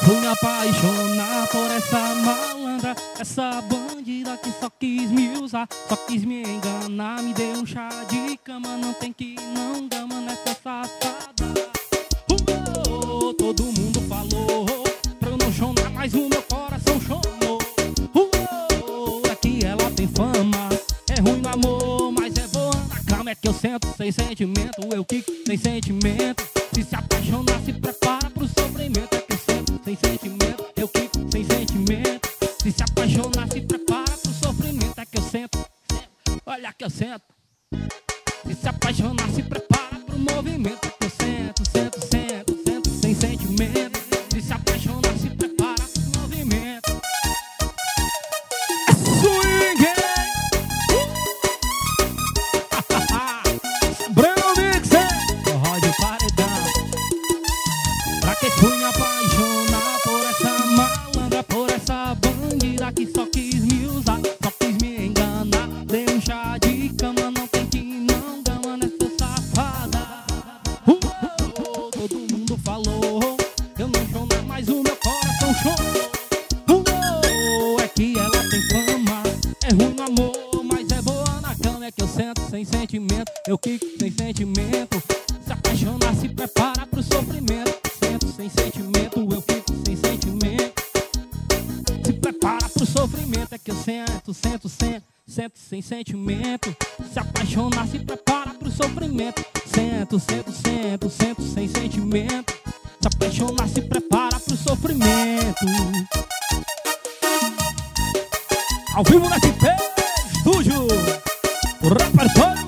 Fui me apaixonar por essa malandra, essa bandida que só quis me usar, só quis me enganar, me deu um chá de cama, não tem que não gama nessa safada. Todo mundo falou pra eu não chorar, mas o meu coração chorou. É que ela tem fama, é ruim no amor, mas é boa na cama. É que eu sento sem sentimento, eu quico sem sentimento. Se apaixonar, se prepara pro sofrimento. É que eu sento sem sentimento, eu quico sem sentimento. Se apaixonar, se prepara pro sofrimento. É que eu sento, olha que eu sento. Se apaixonar, se prepara pro movimento. É que eu sento sem sentimento. Se apaixonar, se prepara pro movimento. Swing! Breno Mixer, forró de paredão. Pra que fui me apaixonar por essa malandra, por essa bandida que só quis me usar, só quis me enganar. Dei um chá de cama, não tem que não gama nessa safada. Todo mundo falou, eu não choro, mas o meu coração chorou. É que ela tem fama, é ruim no amor, mas é boa na cama. É que eu sento sem sentimento, eu quico sem sentimento. Se apaixonar, se prepara pro sofrimento. Sento sem sentimento, eu fico sem sentimento. Se prepara pro sofrimento. É que eu sento sem sentimento. Se apaixonar, se prepara pro sofrimento. Sento sem sentimento. Se apaixonar, se prepara pro sofrimento. Ao vivo na FP Estúdio, o repertório